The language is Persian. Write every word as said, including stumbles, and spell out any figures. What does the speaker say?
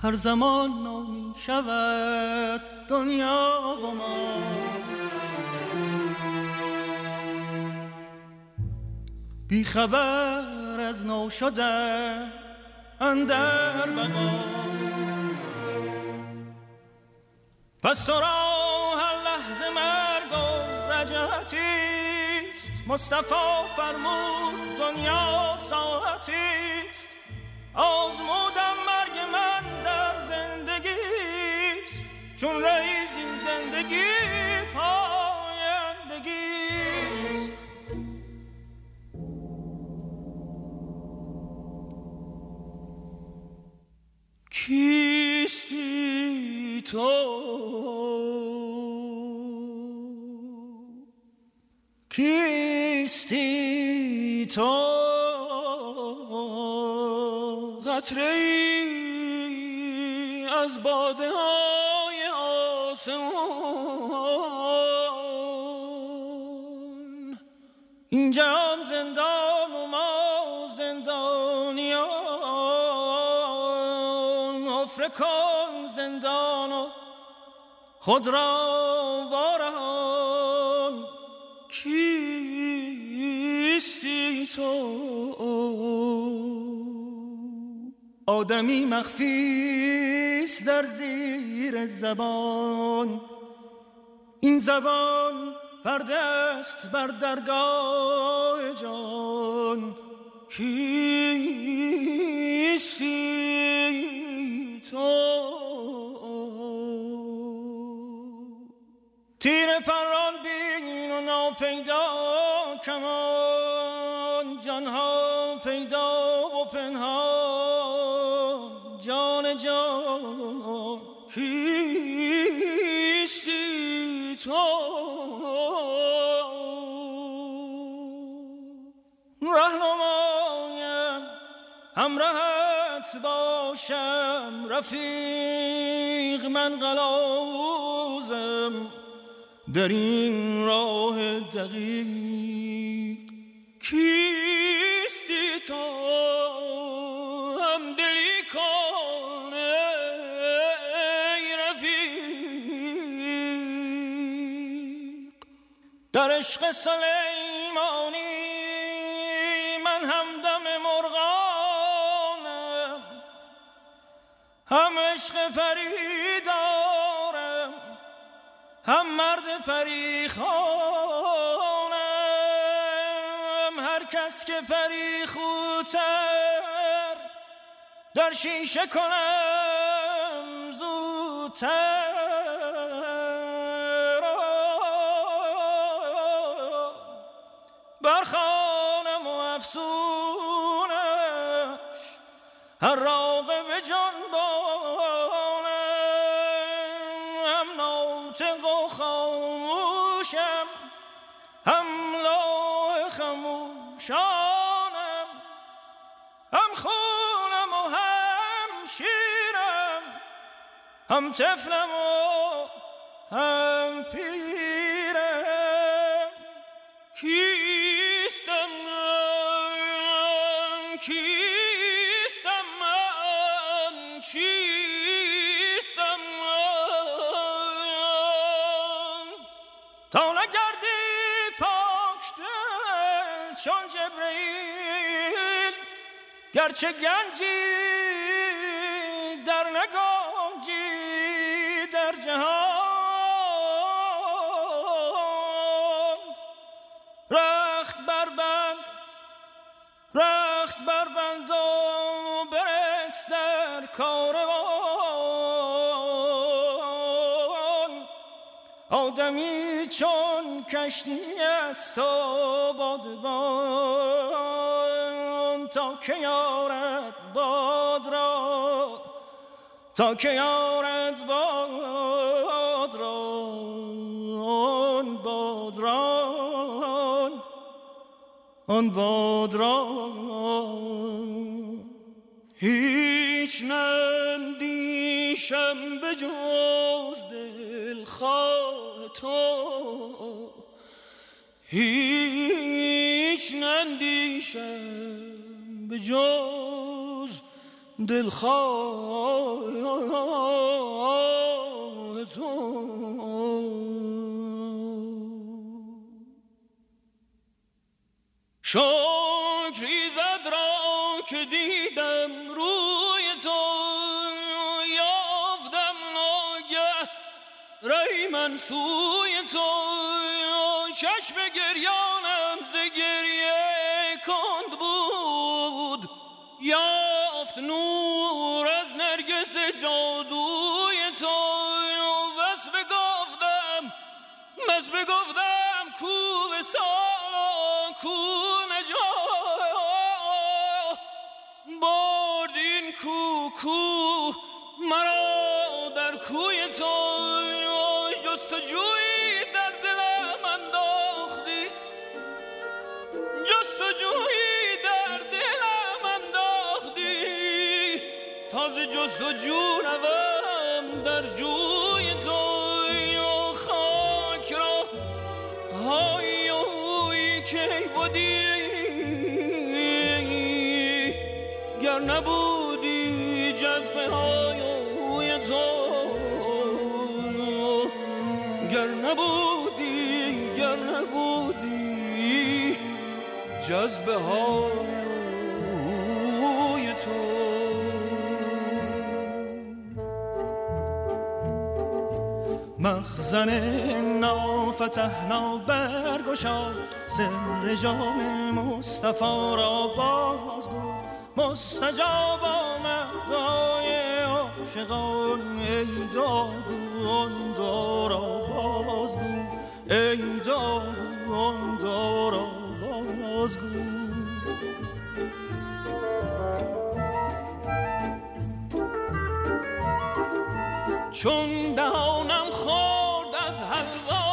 هر زمان نامی شود دنیا و ما. بی خبر از نو شده اندر بقا، پس تو را هر لحظه مرگ و رجعتیست. مصطفی فرمود دنیا ساعتیست، آزمودم مرگ من در زندگیست. چون رئیس این زندگی پایندگیست. کیستی تو، کیستی تو، قطره‌ای از باده های آسمان. این جهان زندان و ما زندانیان. حفره کن زندان و خود را وارهان. کیستی تو؟ آدمی مخفیست در زیر زبان. این زبان پرده است بر درگاه جان. کیستی تو؟ تیر پران بین و ناپیدا کمان. جانها پیدا و پنهان جان جان. کیستی تو؟ رهنمایم همراهت باشم رفیق. من غلاوزم در این راه دقیق. کیستی تو؟ هم دلی کن ای رفیق. در عشق سلیمانی من همدم مرغانم. هم عشق پری دارم هم مرد پری خانم. هر کس که پری خوتر در شیشه کنم زودتر. برخانم و افسونش هر راغب جنبانم. هم ناطق و خاموشم هم لوح خموشانم. هم خونم و هم شیرم هم طفلم و هم پیرم. کیستم من؟ کیستم من؟ چیستم من؟ تا نگردی پاک دل چون جبرئیل. گرچه گنجی در نگنجی در جهان. رخت بربند رخت بربند و برس در کاروان. آدمی چون کشتی است و بادبان. تا که یارد باد را تا که یارد باد را آن باد را آن باد را. هیچ نندیشم به جز دلخواه تو. هیچ نندیشم به جز دلخواه تو. شکری زد را که دیدم روی تو، یافتم ناگه رای من سوی تو. چشم گریانم ز گریه کند بود، یافت نور از نرگس جادوی تو. بس بگفتم بس بگفتم کو وصال کو نجات، برد این کو کو مرا در کوی تو. جستجویی در دلم انداختی، جستجویی در دلم انداختی، تازه جستجو روم در جوی تو. خاک را های اوی که بودی، گر نبودی جذبه های اوی تو، گر نبودی گر نبودی جذبه های تو. مخزن نافتحنا برگشا، سر جام مصطفی را بازگو. مستجاب آمد دعای عاشقان، ای داغو آن دعا را بازگو، ای داغو آن دعا را بازگو. چون دهانم خورد از حلوا